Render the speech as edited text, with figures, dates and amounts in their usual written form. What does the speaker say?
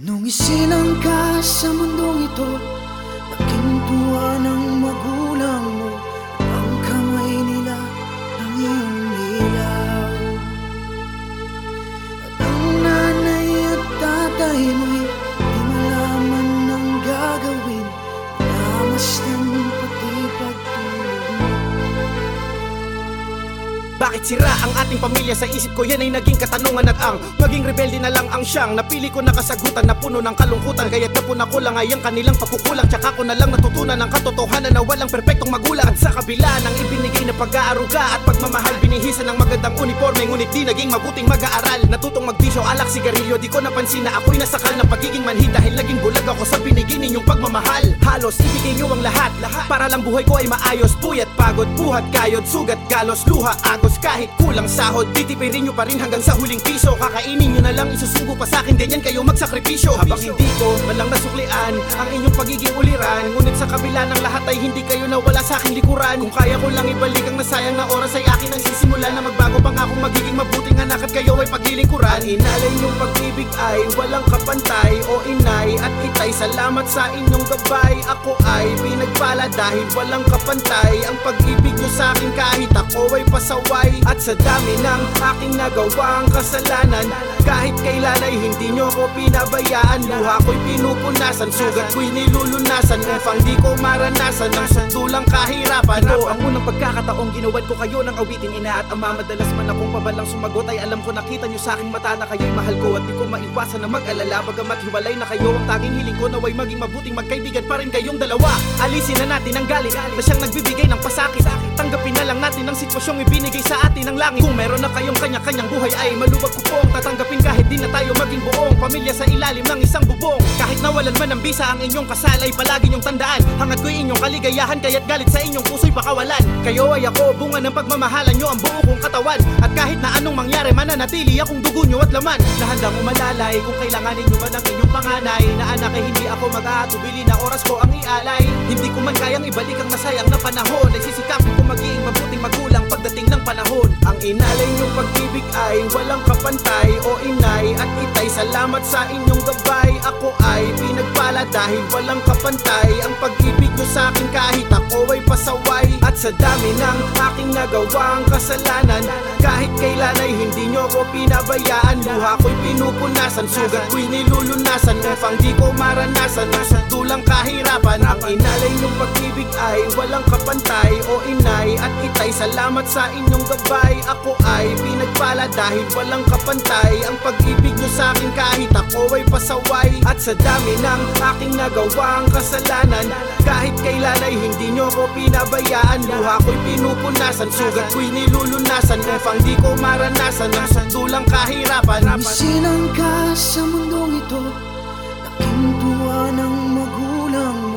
Nung isilang ka sa mundong ito, laking tuwa ng magulang mo. Ang kamay nila ng iyong ilaw. At ang nanay at tatay mo'y di malaman ng gagawin. Namasdan pati pagtulog mo. Bakit sira ang ating pamilya? Sa isip ko yan ay naging katanungan. At ang maging rebelde na lang ang siyang napili ko na kasagutan na puno ng kalungkutan. Kaya't napun ako lang ay ang kanilang pagkukulang. Tsaka ko na lang natutunan ang katotohanan na walang perpektong magulang. At sa kabila ng ibinigay na pag-aaruga at pagmamahal, binihisan ng magandang uniforme, ngunit di naging mabuting mag-aaral. Natutong magbisyo, alak, sigarilyo, di ko napansin na ako'y nasakal ng pagiging manhid. Dahil naging bulag ako sa binigay ninyong pagmamahal. Halos ibigay nyo ang lahat para lang buhay ko ay maayos. Puyat, pagod, buhat, kayod, sugat, galos, luha, agos. Kahit kulang sahod, titipirin nyo pa rin hanggang sa huling piso. Kakainin nyo na lang, isusubo pa sa'kin, ganyan kayo magsakripisyo. Habang hindi ko malang nasuklian ang inyong pagiging uliran, ngunit sa kabila ng lahat ay hindi kayo nawala sa'king likuran. Kung kaya ko lang ibalik ang nasayang na oras ay akin ang sisimula na magbago pang akong magiging mabuting anak at kayo ay paglilingkuran. Inalay nyong pag-ibig ay walang kapantay, o inay at itay, salamat sa inyong gabay. Ako ay pinagpala dahil walang kapantay ang pag-ibig nyo sa'kin kahit ako ay pasaway. At sa dami ng aking nagawang kasalanan, kahit kailan ay hindi nyo ko pinabayaan. Luha ko'y pinupunasan, sugat ko'y nilulunasan, upang di ko maranasan ang sundulang kahirapan. Ito ang unang pagkakataong ginawan ko kayo ng awitin. Ina at ama, madalas man akong pabalang sumagot, ay alam ko nakita nyo sa aking mata na kayo'y mahal ko. At di ko maiwasan na mag-alala, bagamat hiwalay na kayo, ang tanging hiling ko naway maging mabuting magkaibigan pa rin kayong dalawa. Alisin na natin ang galit na siyang nagbibigay ng pasakit. Tanggapin na lang natin ang sitwasyong ibinigay sa atin ng langit. Kung meron na kayong kanya-kanyang buhay ay maluwag ko pong tatanggapin kahit di na tayo maging buong pamilya sa ilalim ng isang bubong. Kahit nawalan man ng bisa ang inyong kasal ay palagi nyong tandaan, hangad ko'y inyong kaligayahan, kaya't galit sa inyong puso'y pakawalan. Kayo ay ako, bunga ng pagmamahalan nyo ang buo kong katawan. At kahit na anong mangyari, mananatili akong dugo nyo at laman. Na handang umalalay kung kailanganin nyo man ang inyong panganay, na anak ay hindi ako mag-aatubili na oras ko ang ialay. Hindi ko man kayang ibalik ang nasayang na panahon, ay sisikapin ko maging mabuting magulang pagdating ng panahon. Ang inalay nyong pag-ibig ay walang kapantay, o inay at itay, salamat sa inyong gabay. Ako ay pinagpala dahil walang kapantay ang pag-ibig nyo sa'kin kahit ako ay pasaway. At sa dami ng aking nagawang kasalanan, kahit kailan ay hindi nyo ko pinabayaan. Luha ko'y pinupunasan, sugat ko'y nilulunasan, upang di ko maranasan ang sundulang kahirapan. Ang inalay nyong pag-ibig ay walang kapantay, o inay at itay, salamat sa inyong gabay. Ako ay pinagpala dahil walang kapantay ang pag-ibig nyo sa'kin kahit ako ay pasaway. At sa dami ng aking nagawang kasalanan, kahit kailan ay hindi nyo ko pinabayaan. Luha ko'y pinupunasan, sugat ko'y nilulunasan, upang di ko maranasan ang sundulang kahirapan. Nung isilang ka sa mundong ito, laking tuwa ng magulang mo.